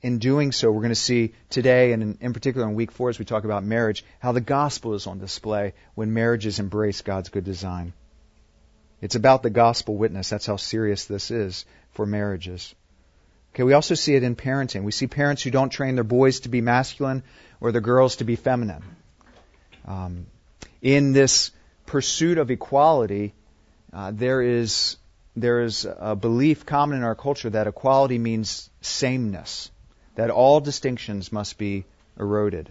in doing so, we're going to see today, and in particular in week 4 as we talk about marriage, how the gospel is on display when marriages embrace God's good design. It's about the gospel witness. That's how serious this is for marriages. Okay, we also see it in parenting. We see parents who don't train their boys to be masculine or their girls to be feminine. In this pursuit of equality, there is a belief common in our culture that equality means sameness, that all distinctions must be eroded.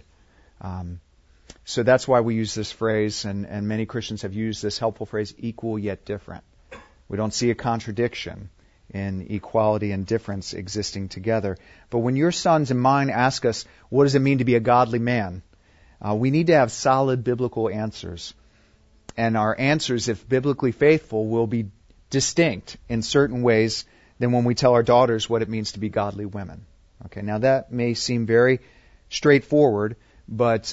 So that's why we use this phrase, and many Christians have used this helpful phrase, equal yet different. We don't see a contradiction in equality and difference existing together. But when your sons and mine ask us, what does it mean to be a godly man? We need to have solid biblical answers. And our answers, if biblically faithful, will be distinct in certain ways than when we tell our daughters what it means to be godly women. Okay, now that may seem very straightforward, but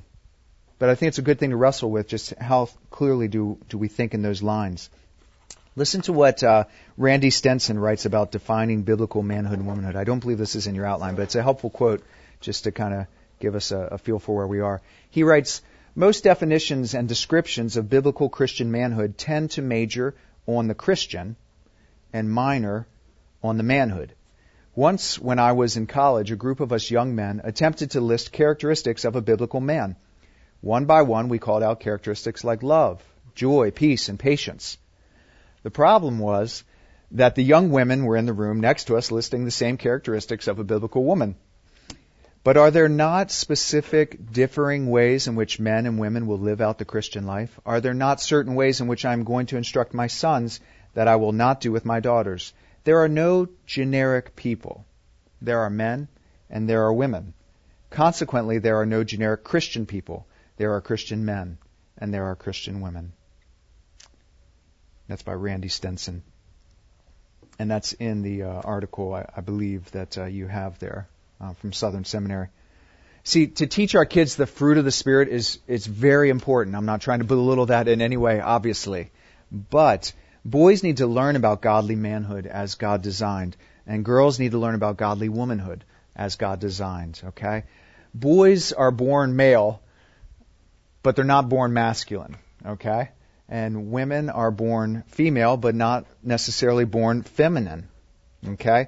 I think it's a good thing to wrestle with, just how clearly do we think in those lines. Listen to what Randy Stenson writes about defining biblical manhood and womanhood. I don't believe this is in your outline, but it's a helpful quote just to kind of give us a feel for where we are. He writes, most definitions and descriptions of biblical Christian manhood tend to major on the Christian and minor on the manhood. Once, when I was in college, a group of us young men attempted to list characteristics of a biblical man. One by one, we called out characteristics like love, joy, peace, and patience. The problem was that the young women were in the room next to us listing the same characteristics of a biblical woman. But are there not specific differing ways in which men and women will live out the Christian life? Are there not certain ways in which I am going to instruct my sons that I will not do with my daughters? There are no generic people. There are men and there are women. Consequently, there are no generic Christian people. There are Christian men and there are Christian women. That's by Randy Stenson. And that's in the article, I believe, that you have there from Southern Seminary. See, to teach our kids the fruit of the Spirit is very important. I'm not trying to belittle that in any way, obviously. But boys need to learn about godly manhood as God designed, and girls need to learn about godly womanhood as God designed, okay? Boys are born male, but they're not born masculine, okay? And women are born female, but not necessarily born feminine, okay?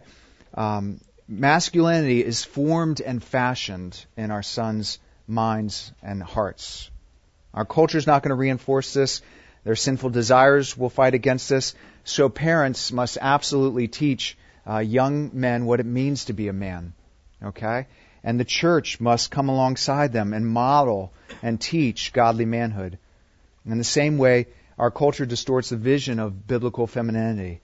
Masculinity is formed and fashioned in our sons' minds and hearts. Our culture is not going to reinforce this. Their sinful desires will fight against this. So parents must absolutely teach young men what it means to be a man, okay? And the church must come alongside them and model and teach godly manhood. In the same way, our culture distorts the vision of biblical femininity.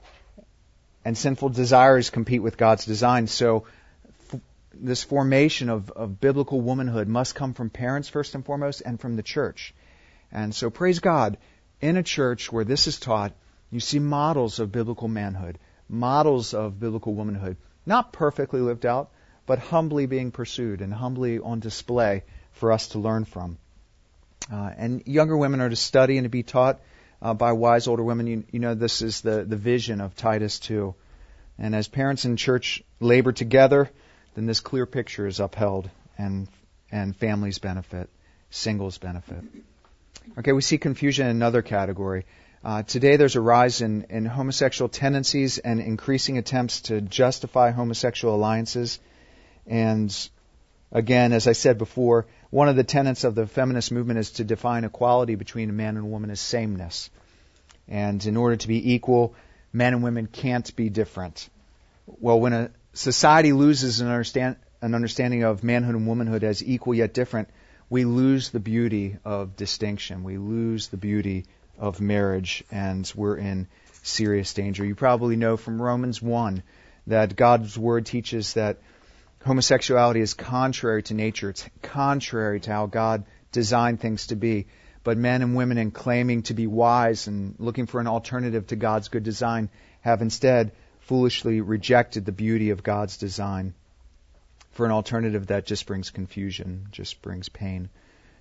And sinful desires compete with God's design. So this formation of biblical womanhood must come from parents first and foremost and from the church. And so praise God, in a church where this is taught, you see models of biblical manhood, models of biblical womanhood, not perfectly lived out, but humbly being pursued and humbly on display for us to learn from. And younger women are to study and to be taught by wise older women. You know, this is the vision of Titus 2. And as parents and church labor together, then this clear picture is upheld and families benefit, singles benefit. Okay, we see confusion in another category. Today there's a rise in homosexual tendencies and increasing attempts to justify homosexual alliances. And again, as I said before, one of the tenets of the feminist movement is to define equality between a man and a woman as sameness. And in order to be equal, men and women can't be different. Well, when a society loses an understanding of manhood and womanhood as equal yet different, we lose the beauty of distinction. We lose the beauty of marriage, and we're in serious danger. You probably know from Romans 1 that God's Word teaches that homosexuality is contrary to nature. It's contrary to how God designed things to be. But men and women, in claiming to be wise and looking for an alternative to God's good design, have instead foolishly rejected the beauty of God's design for an alternative that just brings confusion, just brings pain.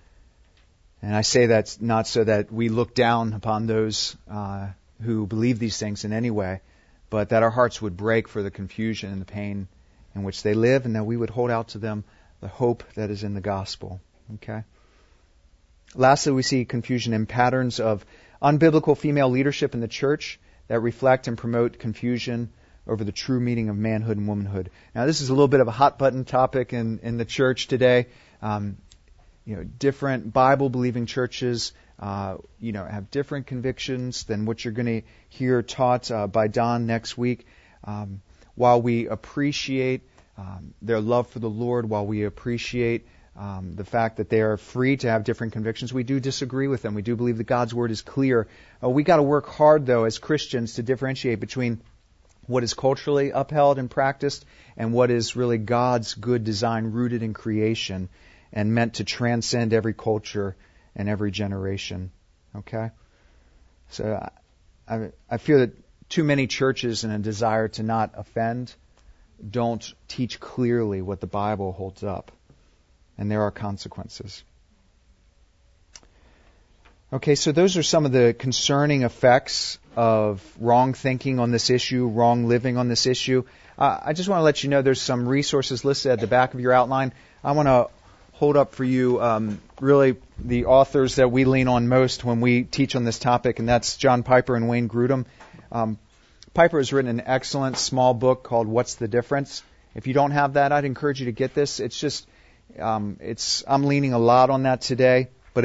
And I say that not so that we look down upon those who believe these things in any way, but that our hearts would break for the confusion and the pain in which they live, and that we would hold out to them the hope that is in the gospel. Okay. Lastly, we see confusion in patterns of unbiblical female leadership in the church that reflect and promote confusion over the true meaning of manhood and womanhood. Now, this is a little bit of a hot button topic in the church today. Different Bible-believing churches, have different convictions than what you're going to hear taught by Don next week. While we appreciate their love for the Lord, while we appreciate the fact that they are free to have different convictions, we do disagree with them. We do believe that God's Word is clear. We got to work hard, though, as Christians to differentiate between what is culturally upheld and practiced and what is really God's good design rooted in creation and meant to transcend every culture and every generation. Okay? So I feel that too many churches, in a desire to not offend, don't teach clearly what the Bible holds up. And there are consequences. Okay, so those are some of the concerning effects of wrong thinking on this issue, wrong living on this issue. I just want to let you know there's some resources listed at the back of your outline. I want to hold up for you really the authors that we lean on most when we teach on this topic, and that's John Piper and Wayne Grudem. Piper has written an excellent small book called What's the Difference? If you don't have that, I'd encourage you to get this. It's just, I'm leaning a lot on that today, but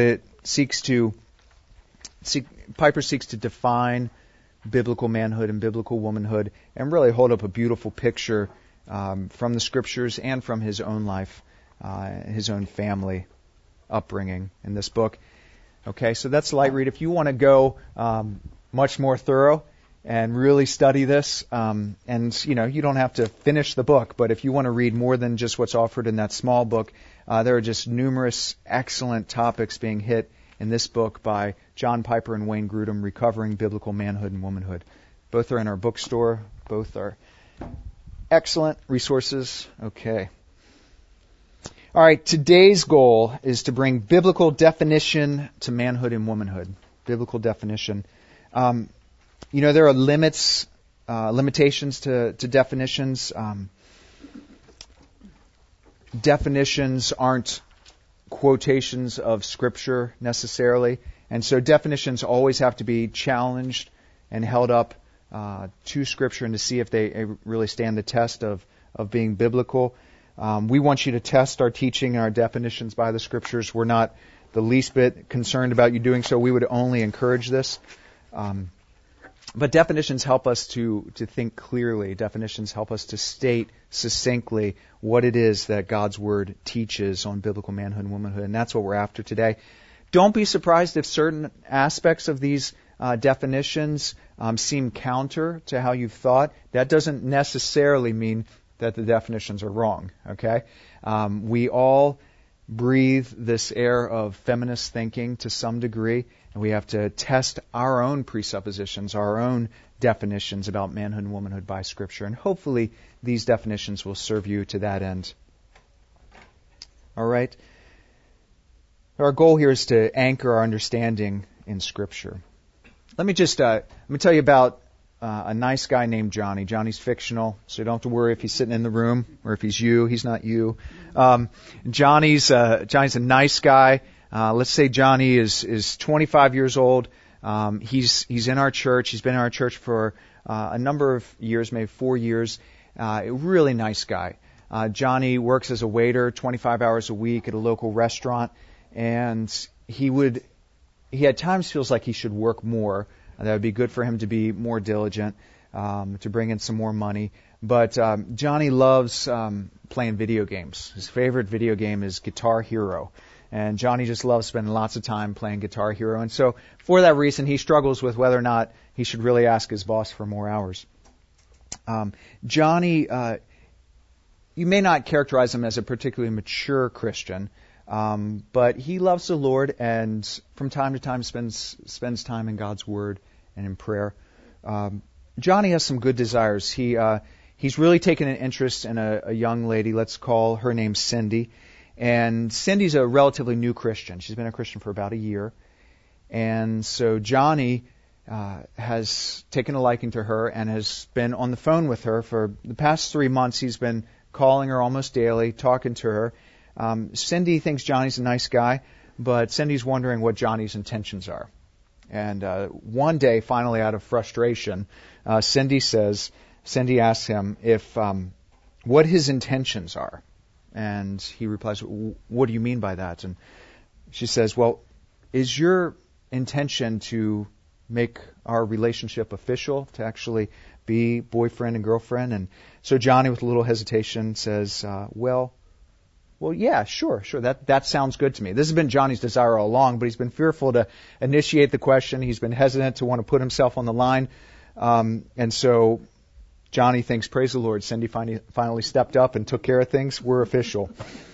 Piper seeks to define biblical manhood and biblical womanhood and really hold up a beautiful picture from the Scriptures and from his own life, his own family upbringing in this book. Okay, so that's a light read. If you want to go much more thorough and really study this, and you don't have to finish the book, but if you want to read more than just what's offered in that small book, there are just numerous excellent topics being hit in this book by John Piper and Wayne Grudem, Recovering Biblical Manhood and Womanhood. Both are in our bookstore. Both are excellent resources. Okay. All right, today's goal is to bring biblical definition to manhood and womanhood. Biblical definition. There are limitations to definitions. Definitions aren't quotations of Scripture necessarily, and so definitions always have to be challenged and held up to Scripture and to see if they really stand the test of being biblical. We want you to test our teaching and our definitions by the Scriptures. We're not the least bit concerned about you doing so. We would only encourage this. But definitions help us to think clearly. Definitions help us to state succinctly what it is that God's Word teaches on biblical manhood and womanhood, and that's what we're after today. Don't be surprised if certain aspects of these definitions seem counter to how you've thought. That doesn't necessarily mean that the definitions are wrong, okay? We all breathe this air of feminist thinking to some degree, and we have to test our own presuppositions, our own definitions about manhood and womanhood by Scripture, and hopefully these definitions will serve you to that end. All right? Our goal here is to anchor our understanding in Scripture. Let me tell you about a nice guy named Johnny. Johnny's fictional, so you don't have to worry if he's sitting in the room or if he's you. He's not you. Johnny's a nice guy. Let's say Johnny is 25 years old. He's in our church. He's been in our church for a number of years, maybe 4 years. A really nice guy. Johnny works as a waiter 25 hours a week at a local restaurant, and he at times feels like he should work more. That would be good for him to be more diligent, to bring in some more money. But Johnny loves playing video games. His favorite video game is Guitar Hero. And Johnny just loves spending lots of time playing Guitar Hero. And so for that reason, he struggles with whether or not he should really ask his boss for more hours. Johnny, you may not characterize him as a particularly mature Christian, but he loves the Lord and from time to time spends time in God's Word and in prayer. Johnny has some good desires. He's really taken an interest in a young lady. Let's call her name Cindy. And Cindy's a relatively new Christian. She's been a Christian for about a year. And so Johnny has taken a liking to her and has been on the phone with her for the past 3 months. He's been calling her almost daily, talking to her. Cindy thinks Johnny's a nice guy, but Cindy's wondering what Johnny's intentions are. And one day, finally, out of frustration, Cindy asks him if what his intentions are. And he replies, "What do you mean by that?" And she says, "Well, is your intention to make our relationship official, to actually be boyfriend and girlfriend?" And so Johnny, with a little hesitation, says, well, yeah, sure. That sounds good to me. This has been Johnny's desire all along, but he's been fearful to initiate the question. He's been hesitant to want to put himself on the line. And so Johnny thinks, praise the Lord, Cindy finally stepped up and took care of things. We're official.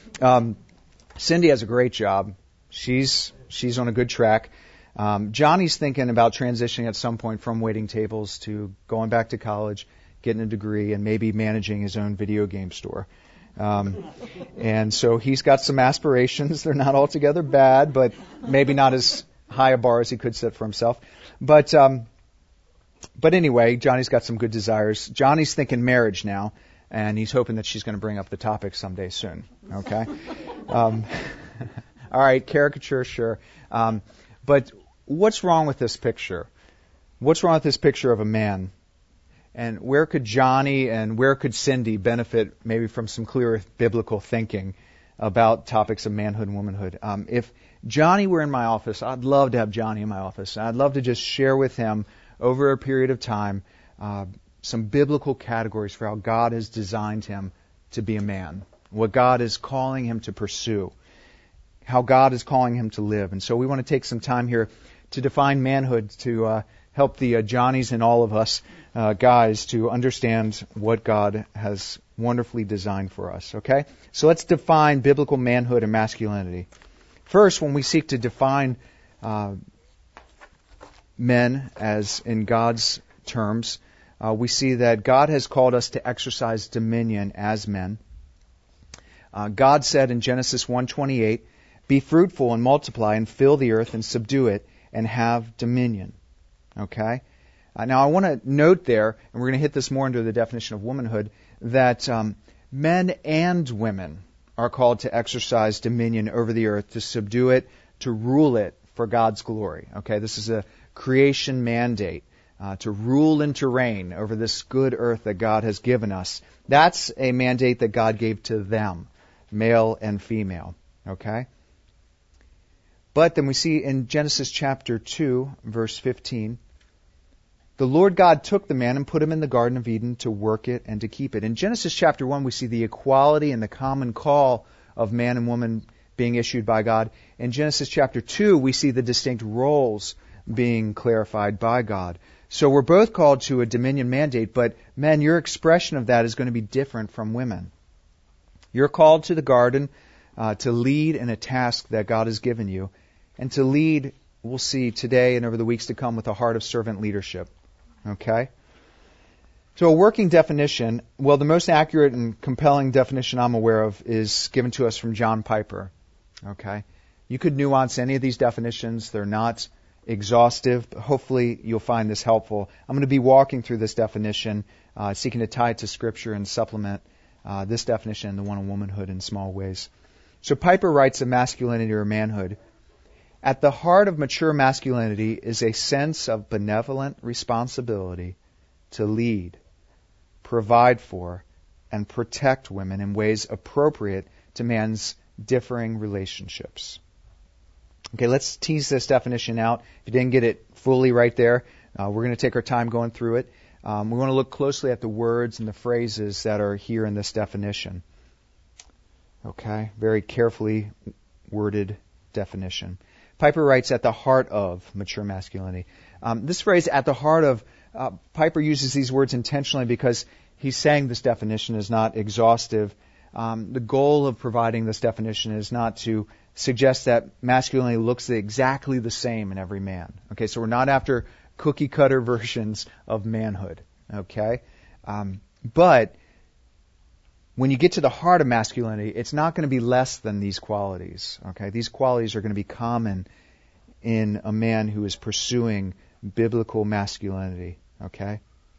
Cindy has a great job. She's on a good track. Johnny's thinking about transitioning at some point from waiting tables to going back to college, getting a degree, and maybe managing his own video game store. And so he's got some aspirations. They're not altogether bad, but maybe not as high a bar as he could set for himself. But anyway, Johnny's got some good desires. Johnny's thinking marriage now, and he's hoping that she's going to bring up the topic someday soon. Okay? All right, caricature, sure. But what's wrong with this picture? What's wrong with this picture of a man? And where could Johnny and where could Cindy benefit maybe from some clearer biblical thinking about topics of manhood and womanhood? If Johnny were in my office, I'd love to have Johnny in my office. I'd love to just share with him over a period of time some biblical categories for how God has designed him to be a man, what God is calling him to pursue, how God is calling him to live. And so we want to take some time here to define manhood, to help the Johnnies and all of us guys to understand what God has wonderfully designed for us. Okay? So let's define biblical manhood and masculinity. First, when we seek to define men as in God's terms, we see that God has called us to exercise dominion as men. God said in Genesis 1:28, "Be fruitful and multiply and fill the earth and subdue it and have dominion." Okay? Now I want to note there, and we're going to hit this more into the definition of womanhood, that men and women are called to exercise dominion over the earth, to subdue it, to rule it for God's glory. Okay? This is a creation mandate, to rule and to reign over this good earth that God has given us. That's a mandate that God gave to them, male and female. Okay? But then we see in Genesis chapter 2, verse 15, "The Lord God took the man and put him in the Garden of Eden to work it and to keep it." In Genesis chapter 1, we see the equality and the common call of man and woman being issued by God. In Genesis chapter 2, we see the distinct roles being clarified by God. So we're both called to a dominion mandate, but men, your expression of that is going to be different from women. You're called to the garden to lead in a task that God has given you, and to lead, we'll see today and over the weeks to come, with a heart of servant leadership. Okay? So a working definition, well, the most accurate and compelling definition I'm aware of is given to us from John Piper. Okay? You could nuance any of these definitions. They're not exhaustive, but hopefully you'll find this helpful. I'm going to be walking through this definition, seeking to tie it to Scripture and supplement this definition and the one on womanhood in small ways. So Piper writes of masculinity or manhood, "At the heart of mature masculinity is a sense of benevolent responsibility to lead, provide for, and protect women in ways appropriate to man's differing relationships." Okay, let's tease this definition out. If you didn't get it fully right there, we're going to take our time going through it. We want to look closely at the words and the phrases that are here in this definition. Okay, very carefully worded definition. Piper writes, "At the heart of mature masculinity." This phrase, "at the heart of," Piper uses these words intentionally because he's saying this definition is not exhaustive. The goal of providing this definition is not to suggest that masculinity looks exactly the same in every man. Okay, so we're not after cookie-cutter versions of manhood. Okay? But when you get to the heart of masculinity, it's not going to be less than these qualities. Okay? These qualities are going to be common in a man who is pursuing biblical masculinity. Okay?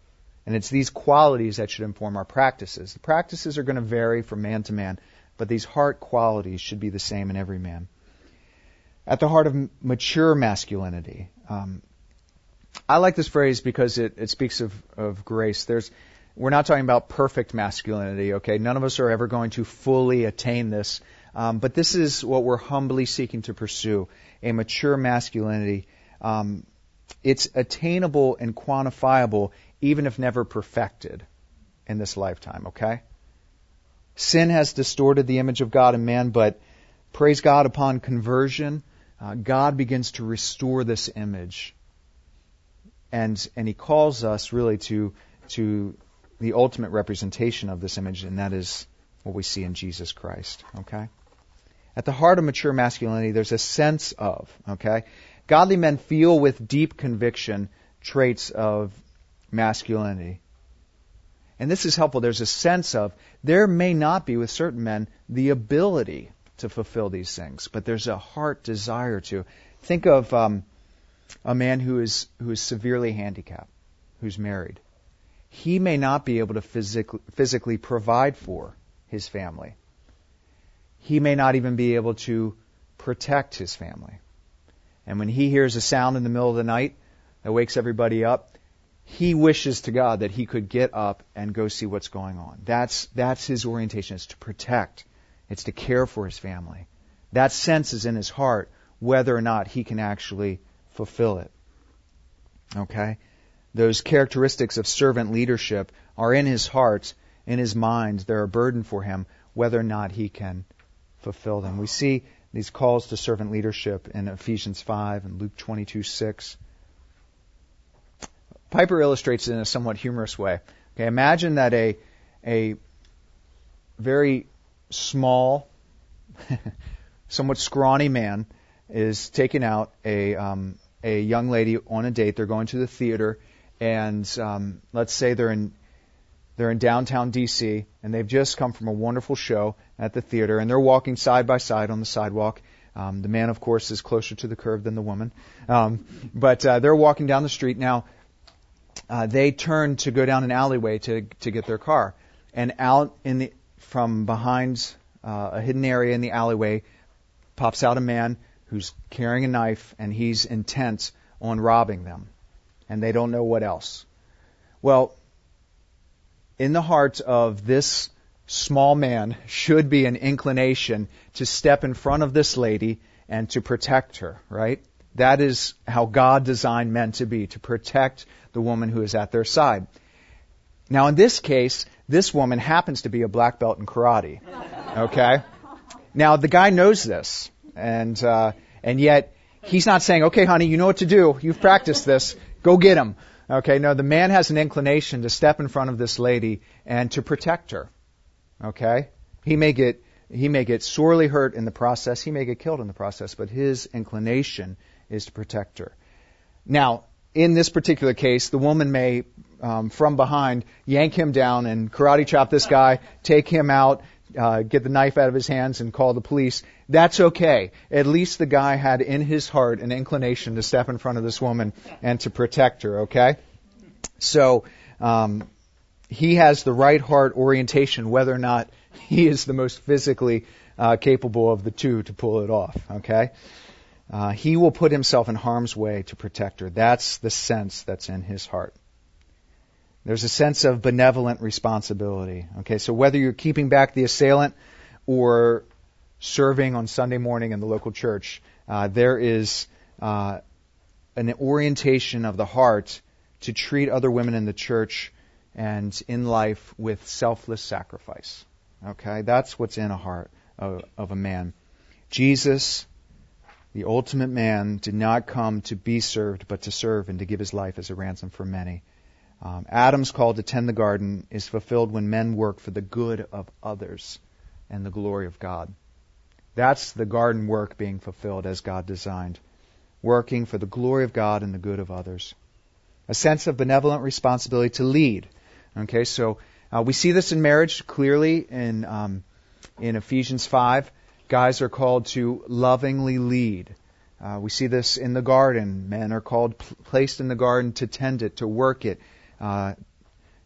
And it's these qualities that should inform our practices. The practices are going to vary from man to man, but these heart qualities should be the same in every man. At the heart of mature masculinity. I like this phrase because it speaks of grace. We're not talking about perfect masculinity, okay? None of us are ever going to fully attain this. But this is what we're humbly seeking to pursue, a mature masculinity. It's attainable and quantifiable, even if never perfected in this lifetime, okay? Sin has distorted the image of God in man, but praise God, upon conversion, God begins to restore this image. And He calls us really to the ultimate representation of this image, and that is what we see in Jesus Christ, okay? At the heart of mature masculinity, there's a sense of, okay? Godly men feel with deep conviction traits of masculinity. And this is helpful. There's a sense of, there may not be with certain men the ability to fulfill these things, but there's a heart desire to. Think of a man who is severely handicapped, who's married. He may not be able to physically provide for his family. He may not even be able to protect his family. And when he hears a sound in the middle of the night that wakes everybody up, he wishes to God that he could get up and go see what's going on. That's his orientation, is to protect. It's to care for his family. That sense is in his heart, whether or not he can actually fulfill it. Okay? Those characteristics of servant leadership are in his heart, in his mind. They're a burden for him, whether or not he can fulfill them. We see these calls to servant leadership in Ephesians 5 and Luke 22:6. Piper illustrates it in a somewhat humorous way. Okay, imagine that a very small, somewhat scrawny man is taking out a young lady on a date. They're going to the theater, and let's say they're in downtown D.C., and they've just come from a wonderful show at the theater, and they're walking side by side on the sidewalk. The man, of course, is closer to the curb than the woman. But they're walking down the street. Now, they turn to go down an alleyway to get their car. And out from behind a hidden area in the alleyway pops out a man who's carrying a knife, and he's intent on robbing them. And they don't know what else. Well, in the heart of this small man should be an inclination to step in front of this lady and to protect her, right? That is how God designed men to be, to protect the woman who is at their side. Now, in this case, this woman happens to be a black belt in karate, okay? Now, the guy knows this, and yet he's not saying, okay, honey, you know what to do. You've practiced this. Go get him. Okay, no, the man has an inclination to step in front of this lady and to protect her. Okay? He may get sorely hurt in the process. He may get killed in the process, but his inclination is to protect her. Now, in this particular case, the woman may, from behind, yank him down and karate chop this guy, take him out, get the knife out of his hands and call the police. That's okay. At least the guy had in his heart an inclination to step in front of this woman and to protect her, okay? So he has the right heart orientation, whether or not he is the most physically capable of the two to pull it off, okay? He will put himself in harm's way to protect her. That's the sense that's in his heart. There's a sense of benevolent responsibility. Okay, so whether you're keeping back the assailant or serving on Sunday morning in the local church, there is an orientation of the heart to treat other women in the church and in life with selfless sacrifice. Okay, that's what's in a heart of a man. Jesus, the ultimate man, did not come to be served, but to serve and to give his life as a ransom for many. Adam's call to tend the garden is fulfilled when men work for the good of others and the glory of God. That's the garden work being fulfilled as God designed. Working for the glory of God and the good of others. A sense of benevolent responsibility to lead. Okay, so we see this in marriage clearly in Ephesians 5. Guys are called to lovingly lead. We see this in the garden. Men are called, placed in the garden to tend it, to work it,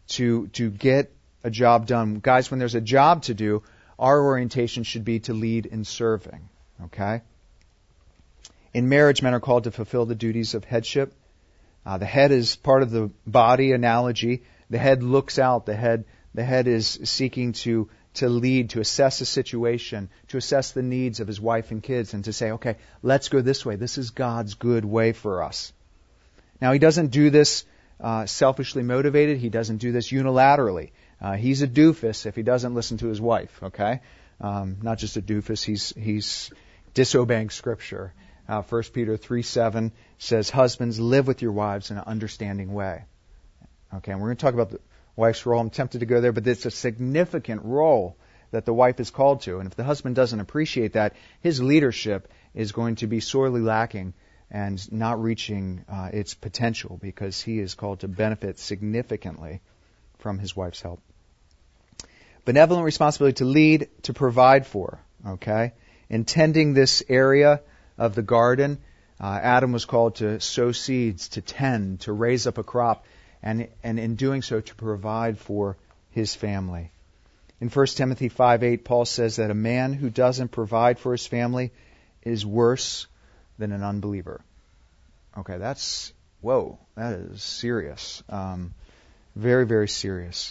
to get a job done. Guys, when there's a job to do, our orientation should be to lead in serving. Okay? In marriage, men are called to fulfill the duties of headship. The head is part of the body analogy. The head looks out. The head is seeking to lead, to assess a situation, to assess the needs of his wife and kids, and to say, okay, let's go this way. This is God's good way for us. Now, he doesn't do this selfishly motivated. He doesn't do this unilaterally. He's a doofus if he doesn't listen to his wife, okay? Not just a doofus, he's disobeying Scripture. 1 Peter 3:7 says, husbands, live with your wives in an understanding way. Okay, and we're going to talk about the wife's role. I'm tempted to go there, but it's a significant role that the wife is called to. And if the husband doesn't appreciate that, his leadership is going to be sorely lacking and not reaching its potential, because he is called to benefit significantly from his wife's help. Benevolent responsibility to lead, to provide for. Okay? In tending this area of the garden, Adam was called to sow seeds, to tend, to raise up a crop, and in doing so to provide for his family. In 1 Timothy 5:8, Paul says that a man who doesn't provide for his family is worse than an unbeliever. Okay, that is serious. Very, very serious.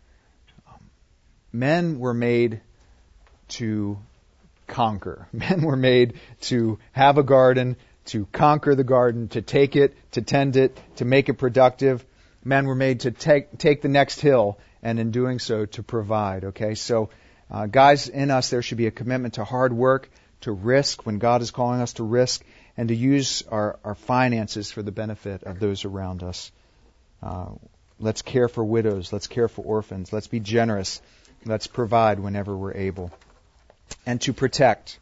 Men were made to conquer. Men were made to have a garden, to conquer the garden, to take it, to tend it, to make it productive. Men were made to take the next hill, and in doing so, to provide. Okay, so guys, in us, there should be a commitment to hard work, to risk when God is calling us to risk, and to use our finances for the benefit of those around us. Let's care for widows. Let's care for orphans. Let's be generous. Let's provide whenever we're able. And to protect.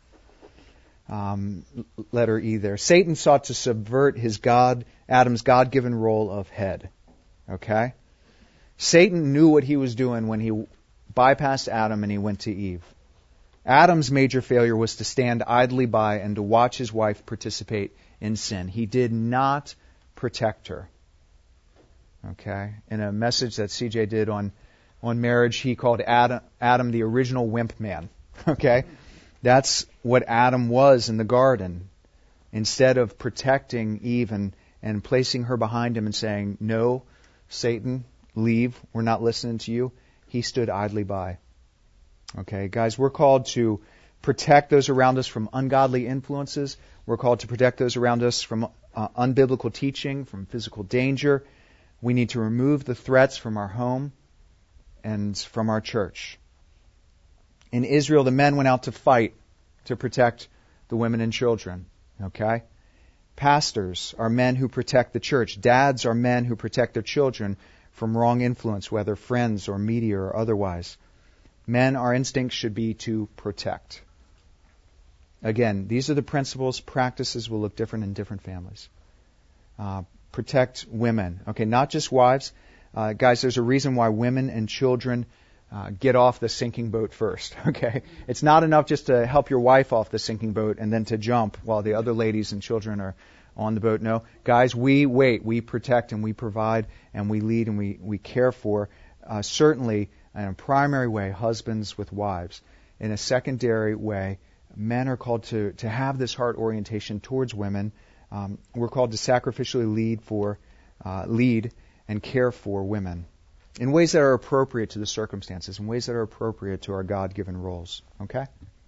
Letter E there. Satan sought to subvert Adam's God-given role of head. Okay? Satan knew what he was doing when he bypassed Adam and he went to Eve. Adam's major failure was to stand idly by and to watch his wife participate in sin. He did not protect her. Okay? In a message that CJ did on marriage, he called Adam the original wimp man. Okay? That's what Adam was in the garden. Instead of protecting Eve and placing her behind him and saying, no, Satan, leave, we're not listening to you, he stood idly by. Okay, guys, we're called to protect those around us from ungodly influences. We're called to protect those around us from unbiblical teaching, from physical danger. We need to remove the threats from our home and from our church. In Israel, the men went out to fight to protect the women and children. Okay? Pastors are men who protect the church. Dads are men who protect their children from wrong influence, whether friends or media or otherwise. Men, our instinct should be to protect. Again, these are the principles. Practices will look different in different families. Protect women. Okay, not just wives. Guys, there's a reason why women and children get off the sinking boat first. Okay, it's not enough just to help your wife off the sinking boat and then to jump while the other ladies and children are on the boat. No, guys, we wait, we protect, and we provide, and we lead, and we care for. Certainly, in a primary way, husbands with wives. In a secondary way, men are called to have this heart orientation towards women. We're called to sacrificially lead and care for women in ways that are appropriate to the circumstances, in ways that are appropriate to our God-given roles. Okay?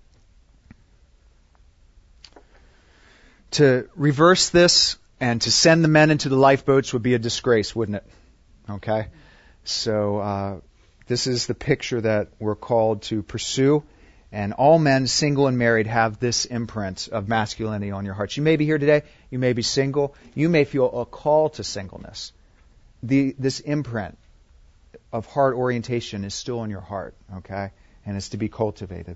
To reverse this and to send the men into the lifeboats would be a disgrace, wouldn't it? Okay? So this is the picture that we're called to pursue. And all men, single and married, have this imprint of masculinity on your hearts. You may be here today. You may be single. You may feel a call to singleness. This imprint of heart orientation is still in your heart, okay? And it's to be cultivated.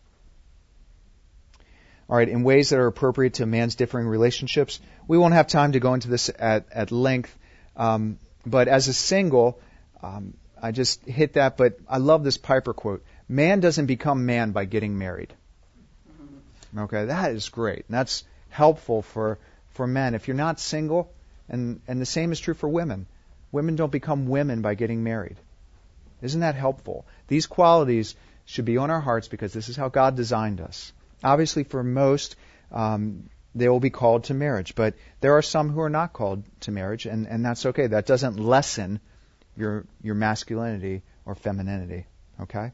All right, in ways that are appropriate to a man's differing relationships. We won't have time to go into this at length. But as a single, I just hit that, but I love this Piper quote. Man doesn't become man by getting married. Okay, that is great. And that's helpful for men. If you're not single, and the same is true for women. Women don't become women by getting married. Isn't that helpful? These qualities should be on our hearts because this is how God designed us. Obviously, for most, they will be called to marriage, but there are some who are not called to marriage, and that's okay. That doesn't lessen your masculinity or femininity, okay?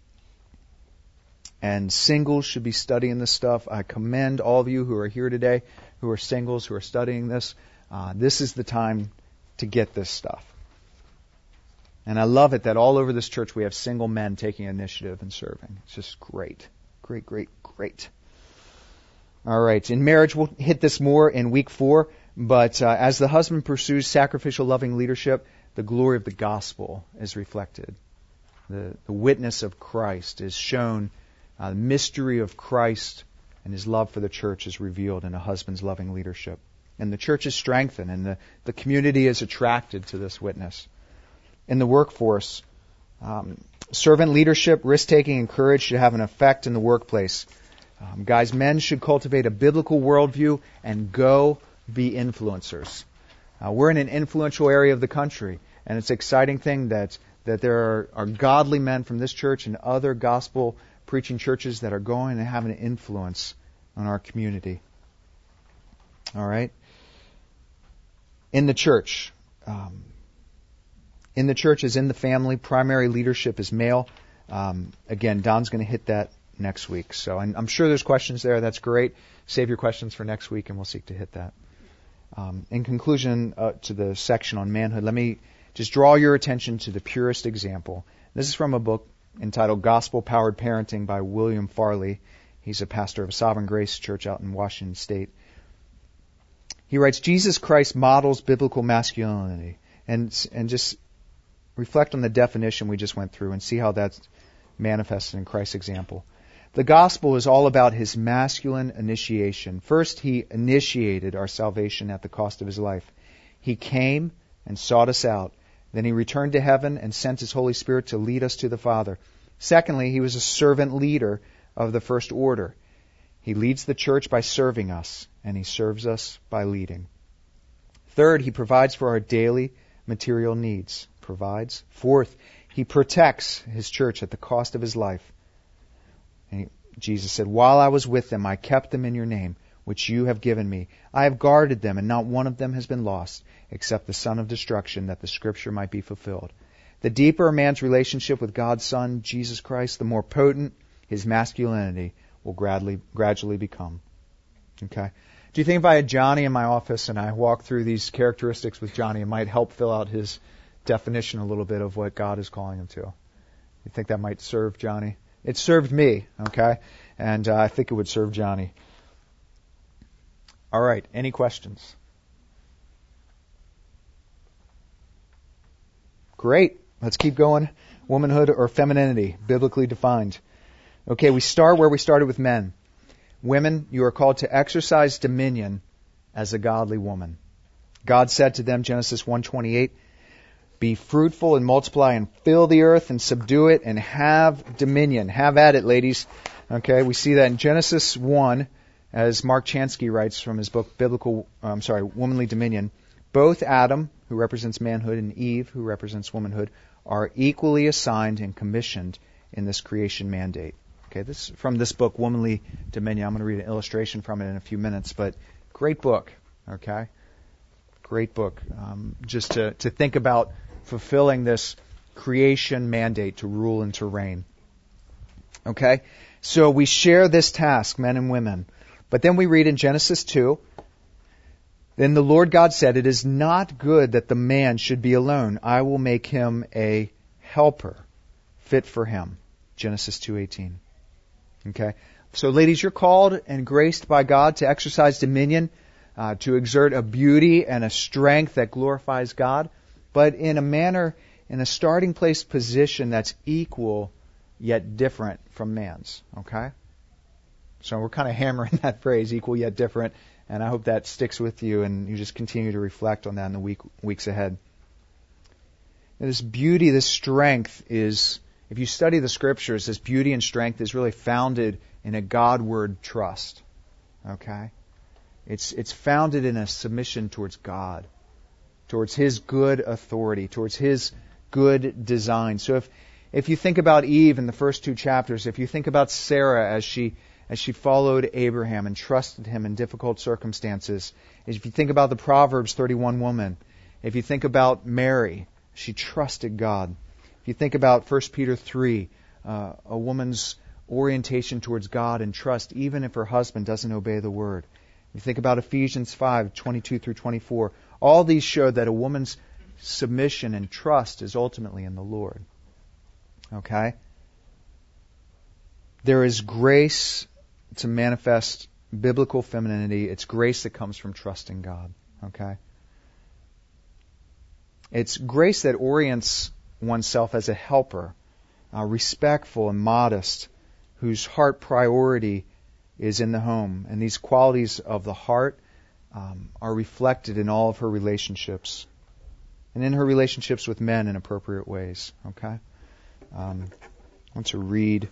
And singles should be studying this stuff. I commend all of you who are here today, who are singles, who are studying this. This is the time to get this stuff. And I love it that all over this church we have single men taking initiative and serving. It's just great. Great, great, great. All right. In marriage, we'll hit this more in week 4. But as the husband pursues sacrificial, loving leadership, the glory of the gospel is reflected. The witness of Christ is shown. The mystery of Christ and His love for the church is revealed in a husband's loving leadership. And the church is strengthened, and the community is attracted to this witness. In the workforce, servant leadership, risk-taking, and courage should have an effect in the workplace. Guys, men should cultivate a biblical worldview and go be influencers. We're in an influential area of the country, and it's an exciting thing that there are godly men from this church and other gospel-preaching churches that are going and having an influence on our community. All right? In the church, as in the family, primary leadership is male. Again, Don's going to hit that next week. So I'm sure there's questions there. That's great. Save your questions for next week, and we'll seek to hit that. In conclusion to the section on manhood, let me just draw your attention to the purest example. This is from a book entitled Gospel-Powered Parenting by William Farley. He's a pastor of a Sovereign Grace Church out in Washington State. He writes, Jesus Christ models biblical masculinity. And just reflect on the definition we just went through and see how that's manifested in Christ's example. The gospel is all about His masculine initiation. First, He initiated our salvation at the cost of His life. He came and sought us out. Then He returned to heaven and sent His Holy Spirit to lead us to the Father. Secondly, He was a servant leader of the first order. He leads the church by serving us, and He serves us by leading. Third, He provides for our daily material needs. Provides. Fourth, He protects His church at the cost of His life. And Jesus said, while I was with them, I kept them in your name, which you have given me. I have guarded them, and not one of them has been lost, except the son of destruction, that the Scripture might be fulfilled. The deeper a man's relationship with God's Son, Jesus Christ, the more potent his masculinity will gradually become. Okay? Do you think if I had Johnny in my office and I walked through these characteristics with Johnny, it might help fill out his definition a little bit of what God is calling him to? You think that might serve Johnny? It served me, okay? And I think it would serve Johnny. All right, any questions? Great. Let's keep going. Womanhood or femininity, biblically defined. Okay, we start where we started with men. Women, you are called to exercise dominion as a godly woman. God said to them, Genesis 1:28, be fruitful and multiply and fill the earth and subdue it and have dominion. Have at it, ladies. Okay, we see that in Genesis 1, as Mark Chansky writes from his book Womanly Dominion. Both Adam, who represents manhood, and Eve, who represents womanhood, are equally assigned and commissioned in this creation mandate. Okay, this from this book, Womanly Dominion. I'm going to read an illustration from it in a few minutes, but great book. Okay, great book. Just to think about fulfilling this creation mandate to rule and to reign. Okay, so we share this task, men and women. But then we read in Genesis 2, then the Lord God said, it is not good that the man should be alone. I will make him a helper fit for him. Genesis 2:18. Okay, so ladies, you're called and graced by God to exercise dominion, to exert a beauty and a strength that glorifies God, but in a manner, in a starting place position that's equal yet different from man's. Okay? So we're kind of hammering that phrase, equal yet different, and I hope that sticks with you and you just continue to reflect on that in the weeks ahead. And this beauty, this strength is, if you study the Scriptures, this beauty and strength is really founded in a Godward trust. Okay? It's founded in a submission towards God, towards His good authority, towards His good design. So if you think about Eve in the first 2 chapters, if you think about Sarah as she followed Abraham and trusted him in difficult circumstances, if you think about the Proverbs 31 woman, if you think about Mary, she trusted God. If you think about 1 Peter 3, a woman's orientation towards God and trust, even if her husband doesn't obey the word. If you think about Ephesians 5, 22 through 24, all these show that a woman's submission and trust is ultimately in the Lord. Okay? There is grace to manifest biblical femininity. It's grace that comes from trusting God. Okay? It's grace that orients oneself as a helper, respectful and modest, whose heart priority is in the home. And these qualities of the heart are reflected in all of her relationships and in her relationships with men in appropriate ways. Okay? I want to read.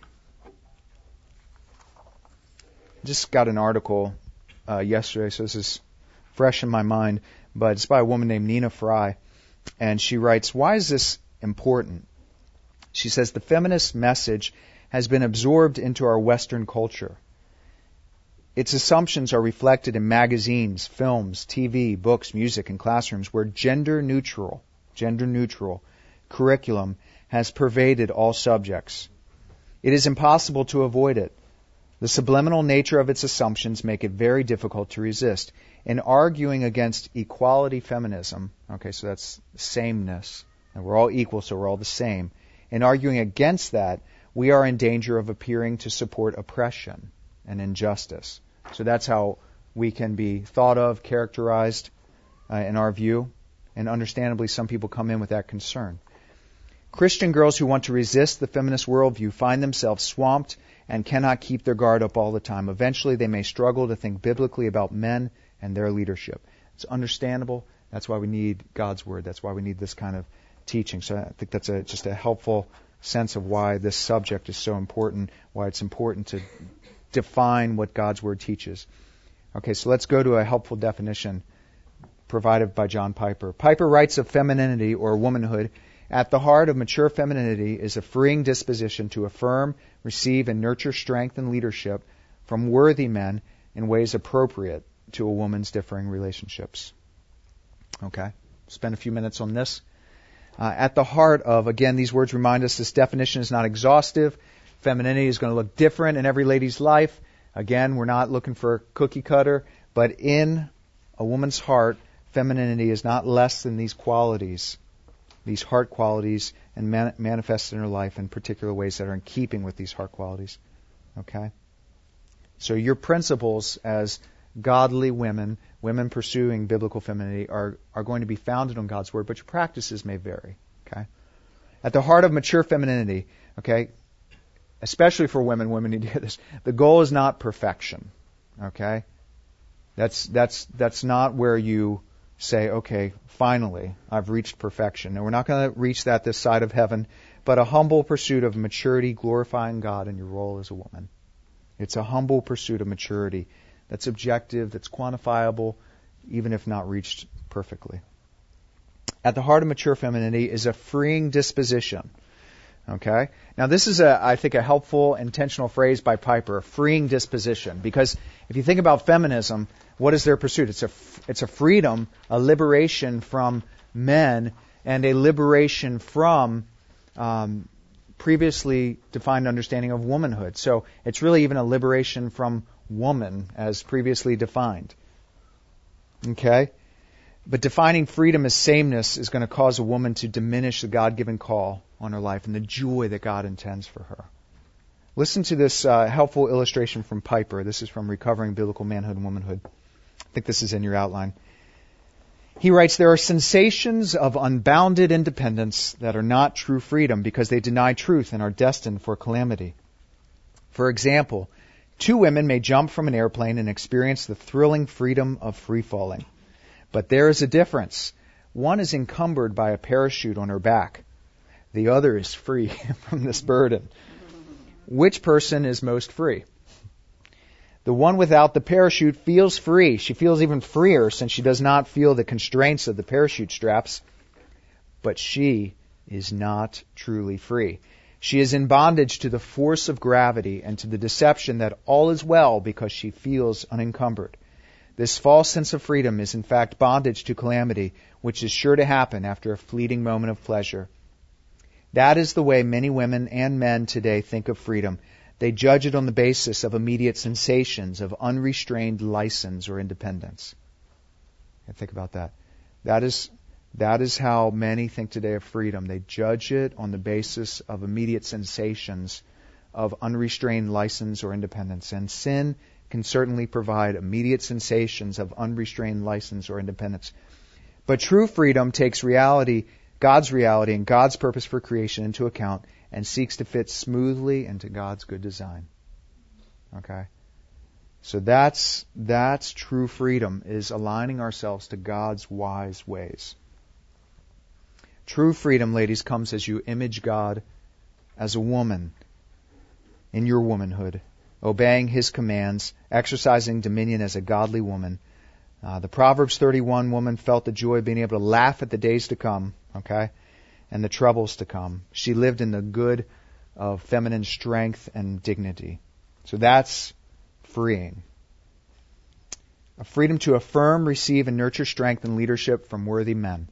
I just got an article yesterday, so this is fresh in my mind, but it's by a woman named Nina Fry. And she writes, why is this important? She says, the feminist message has been absorbed into our Western culture. Its assumptions are reflected in magazines, films, TV, books, music, and classrooms where gender neutral curriculum has pervaded all subjects. It is impossible to avoid it. The subliminal nature of its assumptions make it very difficult to resist. In arguing against equality feminism, okay, so that's sameness, and we're all equal, so we're all the same. In arguing against that, we are in danger of appearing to support oppression and injustice. So that's how we can be thought of, characterized in our view, and understandably some people come in with that concern. Christian girls who want to resist the feminist worldview find themselves swamped and cannot keep their guard up all the time. Eventually they may struggle to think biblically about men and their leadership. It's understandable. That's why we need God's Word. That's why we need this kind of teaching. So I think that's just a helpful sense of why this subject is so important, why it's important to define what God's Word teaches. Okay, so let's go to a helpful definition provided by John Piper. Piper writes of femininity or womanhood, at the heart of mature femininity is a freeing disposition to affirm, receive, and nurture strength and leadership from worthy men in ways appropriate to a woman's differing relationships. Okay, spend a few minutes on this. At the heart of, again, these words remind us this definition is not exhaustive. Femininity is going to look different in every lady's life. Again, we're not looking for a cookie cutter, but in a woman's heart, femininity is not less than these qualities, these heart qualities, and manifested in her life in particular ways that are in keeping with these heart qualities. Okay? So your principles as godly women pursuing biblical femininity are going to be founded on God's Word, but your practices may vary. Okay? At the heart of mature femininity, okay, especially for women need to hear this, the goal is not perfection. Okay? That's not where you say, okay, finally, I've reached perfection. And we're not going to reach that this side of heaven, but a humble pursuit of maturity, glorifying God in your role as a woman. It's a humble pursuit of maturity that's objective, that's quantifiable, even if not reached perfectly. At the heart of mature femininity is a freeing disposition. Okay? Now this is, I think, a helpful, intentional phrase by Piper, a freeing disposition, because if you think about feminism, what is their pursuit? It's a freedom, a liberation from men, and a liberation from previously defined understanding of womanhood. So it's really even a liberation from woman as previously defined. Okay? But defining freedom as sameness is going to cause a woman to diminish the God-given call on her life and the joy that God intends for her. Listen to this helpful illustration from Piper. This is from Recovering Biblical Manhood and Womanhood. I think this is in your outline. He writes, there are sensations of unbounded independence that are not true freedom because they deny truth and are destined for calamity. For example, 2 women may jump from an airplane and experience the thrilling freedom of free falling. But there is a difference. One is encumbered by a parachute on her back. The other is free from this burden. Which person is most free? The one without the parachute feels free. She feels even freer since she does not feel the constraints of the parachute straps. But she is not truly free. She is in bondage to the force of gravity and to the deception that all is well because she feels unencumbered. This false sense of freedom is in fact bondage to calamity, which is sure to happen after a fleeting moment of pleasure. That is the way many women and men today think of freedom. They judge it on the basis of immediate sensations, of unrestrained license or independence. Think about that. That is how many think today of freedom. They judge it on the basis of immediate sensations of unrestrained license or independence. And sin can certainly provide immediate sensations of unrestrained license or independence. But true freedom takes reality, God's reality and God's purpose for creation into account and seeks to fit smoothly into God's good design. Okay? So that's true freedom, is aligning ourselves to God's wise ways. True freedom, ladies, comes as you image God as a woman in your womanhood, obeying His commands, exercising dominion as a godly woman. The Proverbs 31 woman felt the joy of being able to laugh at the days to come, okay, and the troubles to come. She lived in the good of feminine strength and dignity. So that's freeing. A freedom to affirm, receive, and nurture strength and leadership from worthy men.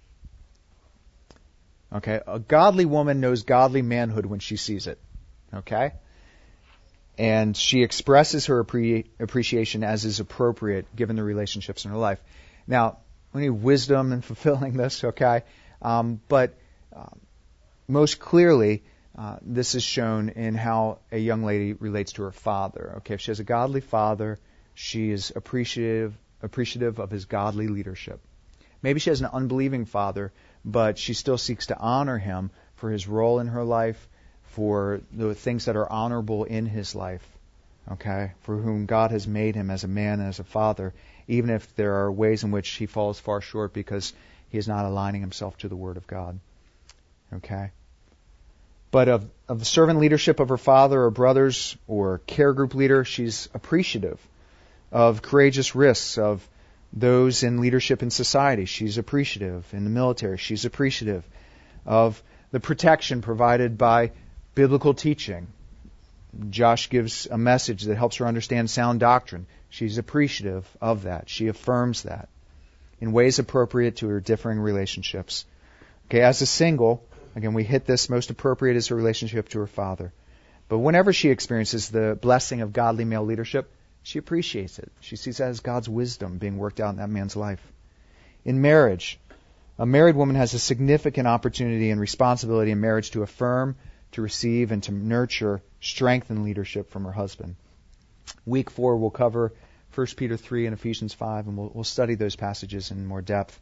Okay, a godly woman knows godly manhood when she sees it. Okay? And she expresses her appreciation as is appropriate given the relationships in her life. Now, we need wisdom in fulfilling this, okay? But most clearly, this is shown in how a young lady relates to her father. Okay, if she has a godly father, she is appreciative of his godly leadership. Maybe she has an unbelieving father, but she still seeks to honor him for his role in her life, for the things that are honorable in his life, okay, for whom God has made him as a man and as a father, even if there are ways in which he falls far short because he is not aligning himself to the Word of God, okay. But of the servant leadership of her father or brothers or care group leader, she's appreciative of courageous risks of those in leadership in society. She's appreciative in the military. She's appreciative of the protection provided by biblical teaching. Josh gives a message that helps her understand sound doctrine. She's appreciative of that. She affirms that in ways appropriate to her differing relationships. Okay, as a single, again, we hit this, most appropriate is her relationship to her father. But whenever she experiences the blessing of godly male leadership, she appreciates it. She sees that as God's wisdom being worked out in that man's life. In marriage, a married woman has a significant opportunity and responsibility in marriage to affirm, to receive, and to nurture strength and leadership from her husband. Week 4 we'll cover 1 Peter 3 and Ephesians 5, and we'll study those passages in more depth.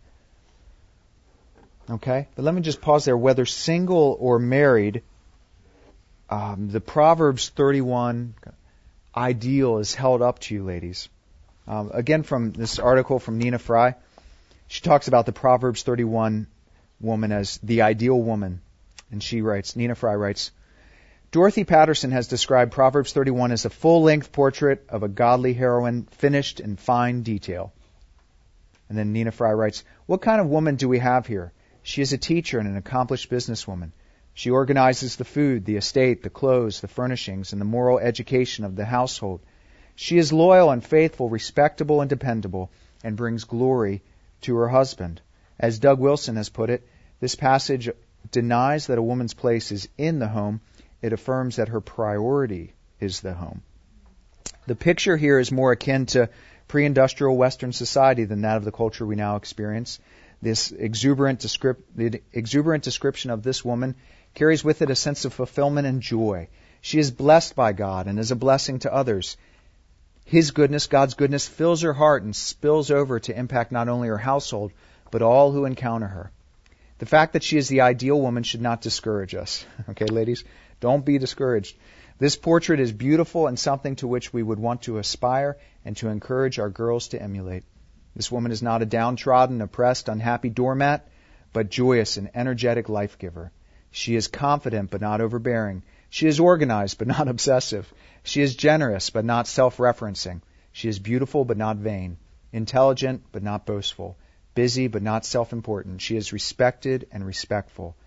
Okay? But let me just pause there. Whether single or married, the Proverbs 31 ideal is held up to you, ladies. Again, from this article from Nina Fry, she talks about the Proverbs 31 woman as the ideal woman. And she writes, Nina Fry writes, Dorothy Patterson has described Proverbs 31 as a full-length portrait of a godly heroine finished in fine detail. And then Nina Fry writes, what kind of woman do we have here? She is a teacher and an accomplished businesswoman. She organizes the food, the estate, the clothes, the furnishings, and the moral education of the household. She is loyal and faithful, respectable and dependable, and brings glory to her husband. As Doug Wilson has put it, this passage denies that a woman's place is in the home. It affirms that her priority is the home. The picture here is more akin to pre-industrial Western society than that of the culture we now experience. This exuberant description of this woman carries with it a sense of fulfillment and joy. She is blessed by God and is a blessing to others. His goodness, God's goodness, fills her heart and spills over to impact not only her household, but all who encounter her. The fact that she is the ideal woman should not discourage us. Okay, ladies? Don't be discouraged. This portrait is beautiful and something to which we would want to aspire and to encourage our girls to emulate. This woman is not a downtrodden, oppressed, unhappy doormat, but joyous and energetic life giver. She is confident but not overbearing. She is organized but not obsessive. She is generous but not self-referencing. She is beautiful but not vain. Intelligent but not boastful. Busy but not self-important. She is respected and respectful.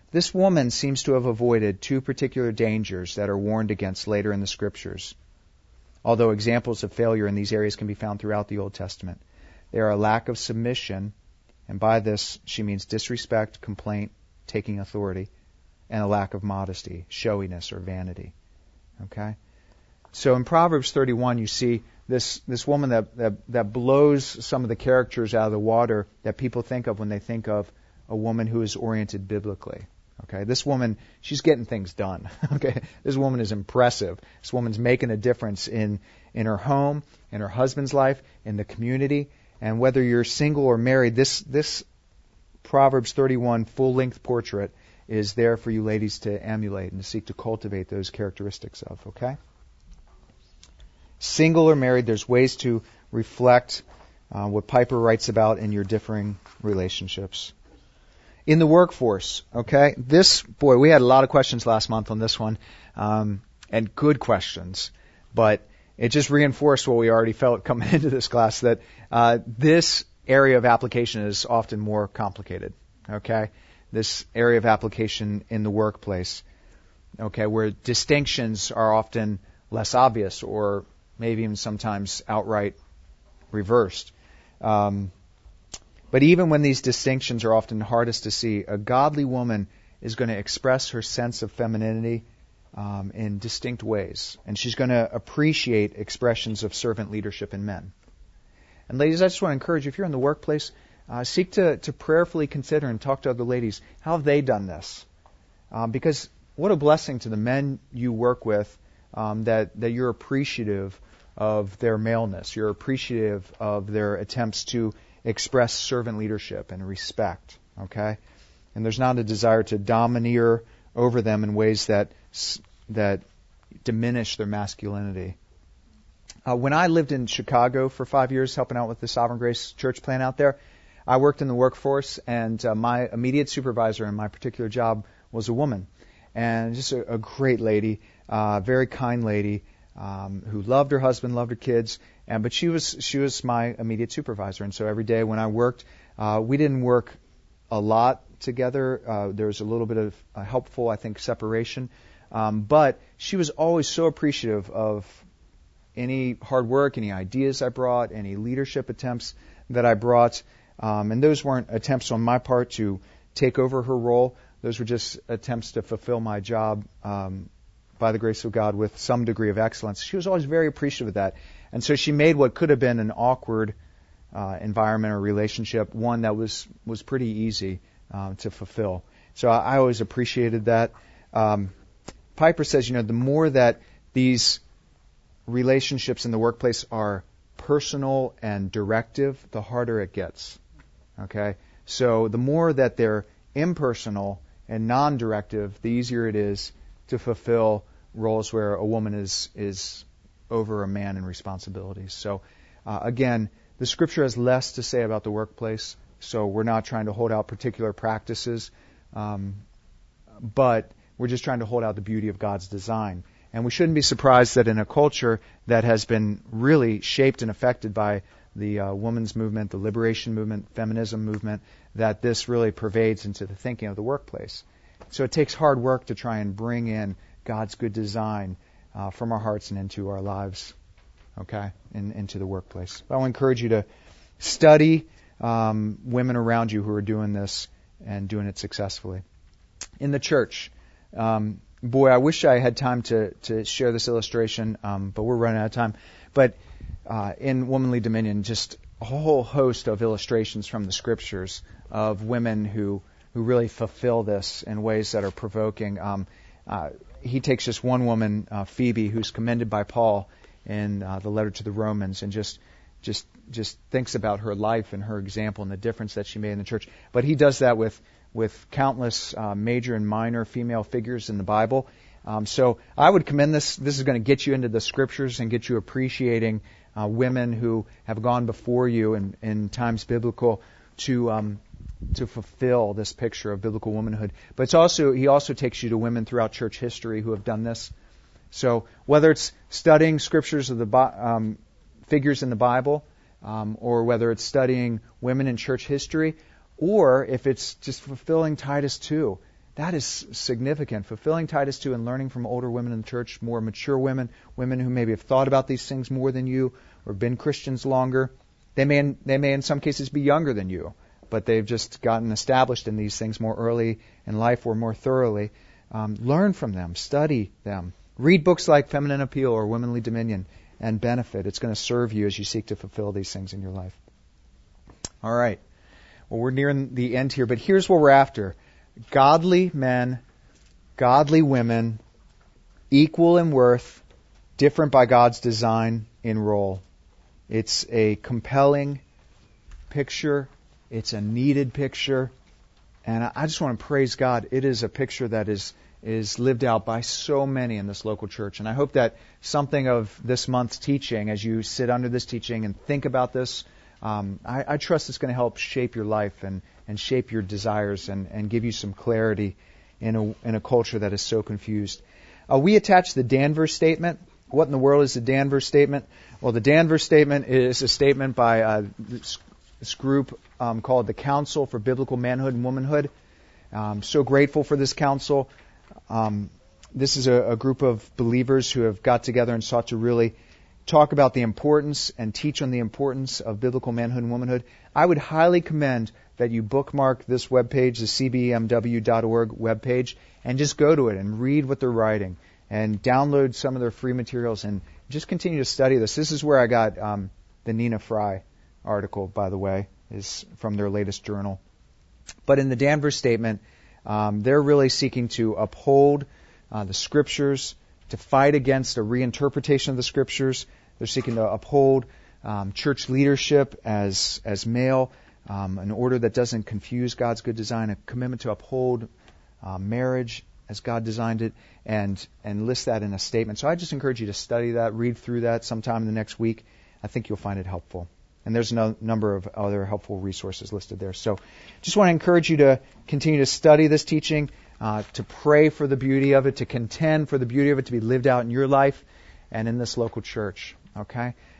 This woman seems to have avoided two particular dangers that are warned against later in the Scriptures, although examples of failure in these areas can be found throughout the Old Testament. They are a lack of submission, and by this she means disrespect, complaint, taking authority, and a lack of modesty, showiness, or vanity. Okay? So in Proverbs 31, you see this woman that blows some of the characters out of the water that people think of when they think of a woman who is oriented biblically. Okay, this woman, she's getting things done. Okay, this woman is impressive. This woman's making a difference in her home, in her husband's life, in the community. And whether you're single or married, this Proverbs 31 full-length portrait is there for you ladies to emulate and to seek to cultivate those characteristics of. Okay? Single or married, there's ways to reflect what Piper writes about in your differing relationships. In the workforce, okay? We had a lot of questions last month on this one, and good questions, but it just reinforced what we already felt coming into this class, that this area of application is often more complicated, okay? This area of application in the workplace, okay, where distinctions are often less obvious or maybe even sometimes outright reversed. But even when these distinctions are often hardest to see, a godly woman is going to express her sense of femininity in distinct ways. And she's going to appreciate expressions of servant leadership in men. And ladies, I just want to encourage you, if you're in the workplace, seek to prayerfully consider and talk to other ladies. How have they done this? Because what a blessing to the men you work with that you're appreciative of their maleness. You're appreciative of their attempts to express servant leadership and respect, okay? And there's not a desire to domineer over them in ways that diminish their masculinity. When I lived in Chicago for 5 years helping out with the Sovereign Grace Church plant out there, I worked in the workforce, and my immediate supervisor in my particular job was a woman. And just a great lady, very kind lady, who loved her husband, loved her kids, but she was my immediate supervisor. And so every day when I worked, we didn't work a lot together. There was a little bit of helpful, I think, separation. But she was always so appreciative of any hard work, any ideas I brought, any leadership attempts that I brought. And those weren't attempts on my part to take over her role. Those were just attempts to fulfill my job by the grace of God with some degree of excellence. She was always very appreciative of that. And so she made what could have been an awkward environment or relationship one that was pretty easy to fulfill. So I always appreciated that. Piper says, the more that these relationships in the workplace are personal and directive, the harder it gets. Okay? So the more that they're impersonal and non-directive, the easier it is to fulfill roles where a woman is over a man in responsibilities. So, again, the Scripture has less to say about the workplace, so we're not trying to hold out particular practices, but we're just trying to hold out the beauty of God's design. And we shouldn't be surprised that in a culture that has been really shaped and affected by the women's movement, the liberation movement, feminism movement, that this really pervades into the thinking of the workplace. So it takes hard work to try and bring in God's good design from our hearts and into our lives, okay, into the workplace. But I will encourage you to study women around you who are doing this and doing it successfully. In the church, I wish I had time to share this illustration, but we're running out of time. But in Womanly Dominion, just a whole host of illustrations from the Scriptures of women who really fulfill this in ways that are provoking. He takes just one woman, Phoebe, who's commended by Paul in the letter to the Romans, and just thinks about her life and her example and the difference that she made in the church. But he does that with countless major and minor female figures in the Bible. So I would commend this. This is going to get you into the Scriptures and get you appreciating women who have gone before you in times biblical to fulfill this picture of biblical womanhood. But he also takes you to women throughout church history who have done this. So whether it's studying Scriptures of the figures in the Bible, or whether it's studying women in church history, or if it's just fulfilling Titus 2, That is significant. Fulfilling Titus 2 and learning from older women in the church, more mature women, women who maybe have thought about these things more than you or been Christians longer. They may in some cases be younger than you, but they've just gotten established in these things more early in life or more thoroughly. Learn from them. Study them. Read books like Feminine Appeal or Womanly Dominion and benefit. It's going to serve you as you seek to fulfill these things in your life. All right. Well, we're nearing the end here, but here's what we're after. Godly men, godly women, equal in worth, different by God's design in role. It's a compelling picture. It's a needed picture. And I just want to praise God. It is a picture that is lived out by so many in this local church. And I hope that something of this month's teaching, as you sit under this teaching and think about this, I trust it's going to help shape your life and shape your desires and give you some clarity in a culture that is so confused. We attach the Danvers Statement. What in the world is the Danvers Statement? Well, the Danvers Statement is a statement by this group called the Council for Biblical Manhood and Womanhood. I'm so grateful for this council. This is a group of believers who have got together and sought to really talk about the importance and teach on the importance of biblical manhood and womanhood. I would highly commend that you bookmark this webpage, the cbmw.org webpage, and just go to it and read what they're writing and download some of their free materials and just continue to study this. This is where I got the Nina Fry article, by the way, is from their latest journal. But in the Danvers Statement, they're really seeking to uphold the Scriptures, to fight against a reinterpretation of the Scriptures. They're seeking to uphold church leadership as male, an order that doesn't confuse God's good design, a commitment to uphold marriage as God designed it, and list that in a statement. So I just encourage you to study that, read through that sometime in the next week. I think you'll find it helpful. And there's a number of other helpful resources listed there. So just want to encourage you to continue to study this teaching, to pray for the beauty of it, to contend for the beauty of it to be lived out in your life and in this local church. Okay?